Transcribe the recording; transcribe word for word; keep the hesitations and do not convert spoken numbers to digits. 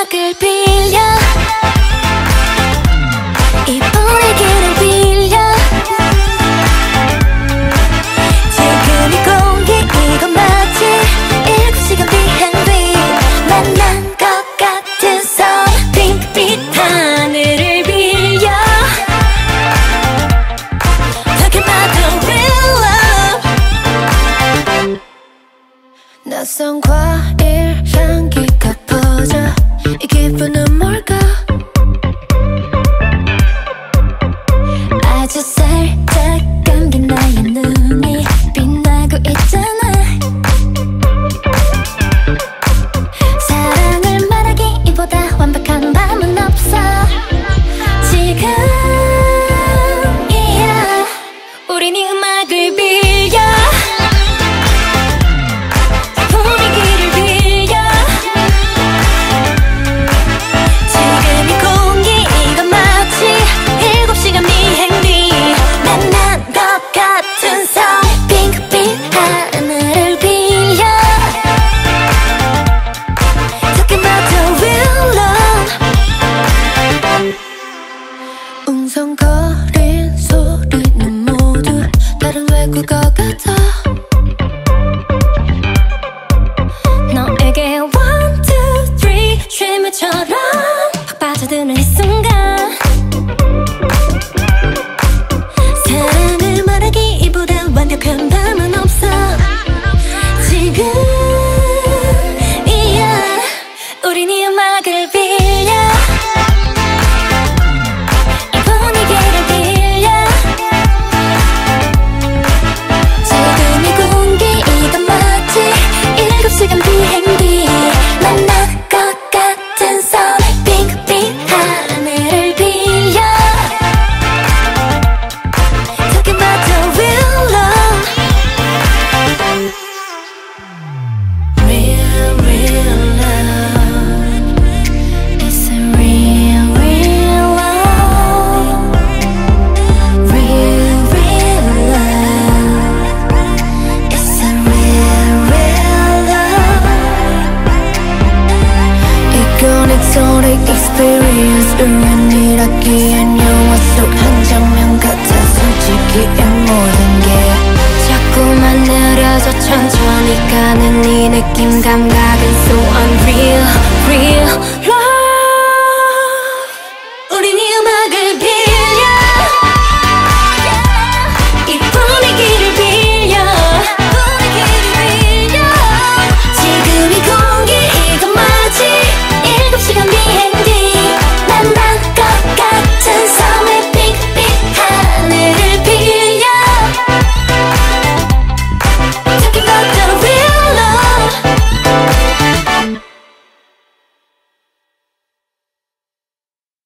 음악을 빌려 이 분위기를 빌려 지금 이 공기 이건 마치 일곱 시간 비행 뒤 만난 것 같은 선 핑크빛 하늘을 빌려 Talking about the real love 낯선 과일 향기가 퍼져 이 기분은 뭘까 아주 살짝 감긴 나의 눈이 빛나고 있잖아 사랑을 말하기보다 완벽한 밤은 없어 지금이야 우린 이 음악을 빌려 분위기를 빌려 지금 이 공기 이건 마치 일곱 시간 비행 뒤 만난 것 같은 선 핑크빛 하늘을 빌려 Talking about the real love 웅성거